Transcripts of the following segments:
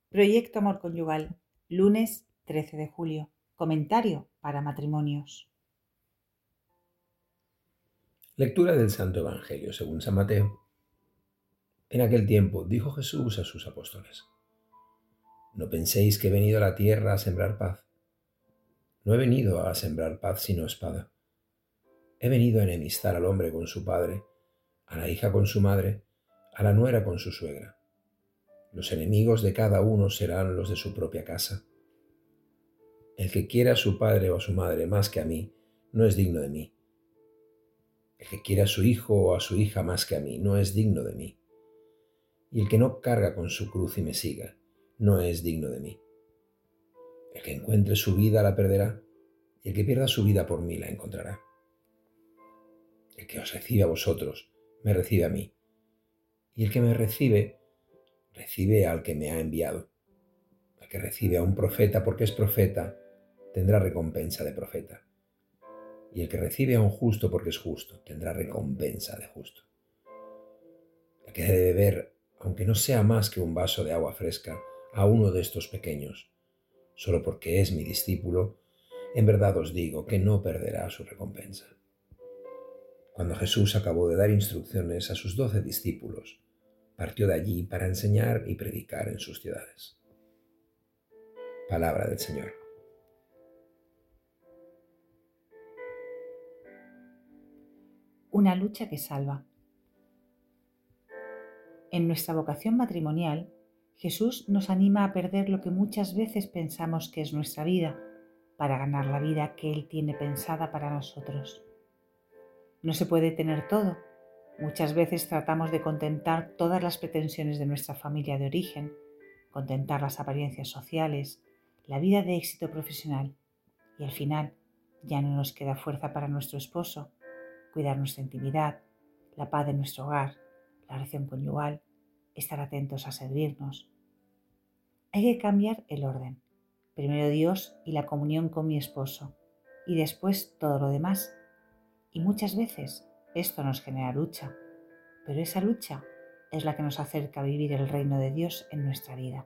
Proyecto Amor Conyugal, lunes 13 de julio. Comentario para matrimonios. Lectura del Santo Evangelio según San Mateo. En aquel tiempo dijo Jesús a sus apóstoles: No penséis que he venido a la tierra a sembrar paz. No he venido a sembrar paz sino espada. He venido a enemistar al hombre con su padre, a la hija con su madre, a la nuera con su suegra. Los enemigos de cada uno serán los de su propia casa. El que quiera a su padre o a su madre más que a mí, no es digno de mí. El que quiera a su hijo o a su hija más que a mí, no es digno de mí. Y el que no carga con su cruz y me siga, no es digno de mí. El que encuentre su vida la perderá, y el que pierda su vida por mí la encontrará. El que os recibe a vosotros, me recibe a mí. Y el que me recibe, recibe al que me ha enviado. El que recibe a un profeta porque es profeta, tendrá recompensa de profeta. Y el que recibe a un justo porque es justo, tendrá recompensa de justo. El que debe beber, aunque no sea más que un vaso de agua fresca, a uno de estos pequeños, solo porque es mi discípulo, en verdad os digo que no perderá su recompensa. Cuando Jesús acabó de dar instrucciones a sus 12 discípulos, partió de allí para enseñar y predicar en sus ciudades. Palabra del Señor. Una lucha que salva. En nuestra vocación matrimonial, Jesús nos anima a perder lo que muchas veces pensamos que es nuestra vida, para ganar la vida que Él tiene pensada para nosotros. No se puede tener todo. Muchas veces tratamos de contentar todas las pretensiones de nuestra familia de origen, contentar las apariencias sociales, la vida de éxito profesional, y al final ya no nos queda fuerza para nuestro esposo, cuidar nuestra intimidad, la paz de nuestro hogar, la oración conyugal, estar atentos a servirnos. Hay que cambiar el orden. Primero Dios y la comunión con mi esposo, y después todo lo demás. Y muchas veces esto nos genera lucha, pero esa lucha es la que nos acerca a vivir el reino de Dios en nuestra vida.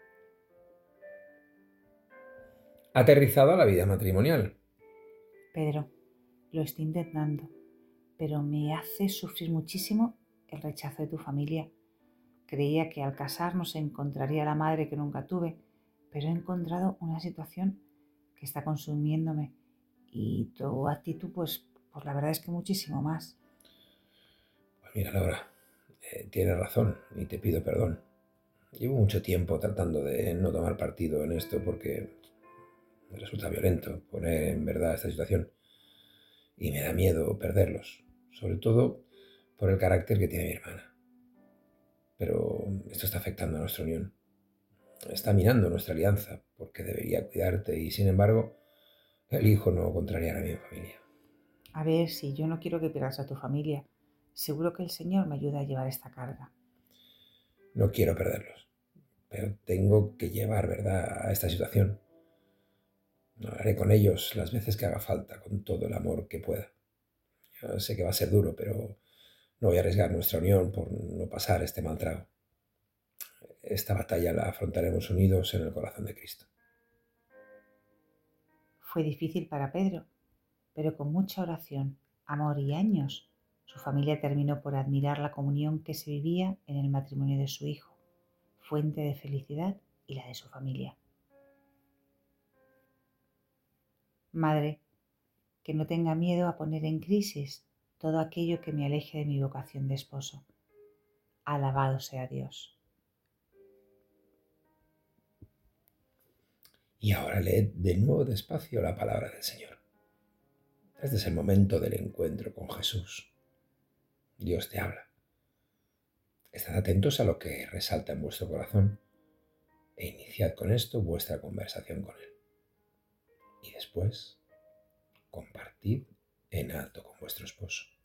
Aterrizado a la vida matrimonial. Pedro, lo estoy intentando, pero me hace sufrir muchísimo el rechazo de tu familia. Creía que al casarnos encontraría la madre que nunca tuve, pero he encontrado una situación que está consumiéndome y tu actitud, pues la verdad es que muchísimo más. Pues mira, Laura, tienes razón y te pido perdón. Llevo mucho tiempo tratando de no tomar partido en esto porque me resulta violento poner en verdad esta situación y me da miedo perderlos, sobre todo por el carácter que tiene mi hermana. Pero esto está afectando a nuestra unión. Está minando nuestra alianza porque debería cuidarte y sin embargo elijo no contrariar a mi familia. A ver, si yo no quiero que pierdas a tu familia, seguro que el Señor me ayuda a llevar esta carga. No quiero perderlos, pero tengo que llevar verdad a esta situación. Hablaré con ellos las veces que haga falta, con todo el amor que pueda. Yo sé que va a ser duro, pero no voy a arriesgar nuestra unión por no pasar este mal trago. Esta batalla la afrontaremos unidos en el corazón de Cristo. Fue difícil para Pedro, pero con mucha oración, amor y años, su familia terminó por admirar la comunión que se vivía en el matrimonio de su hijo, fuente de felicidad y la de su familia. Madre, que no tenga miedo a poner en crisis todo aquello que me aleje de mi vocación de esposo. Alabado sea Dios. Y ahora leed de nuevo despacio la palabra del Señor. Este es el momento del encuentro con Jesús. Dios te habla. Estad atentos a lo que resalta en vuestro corazón e iniciad con esto vuestra conversación con Él. Y después, compartid en alto con vuestro esposo.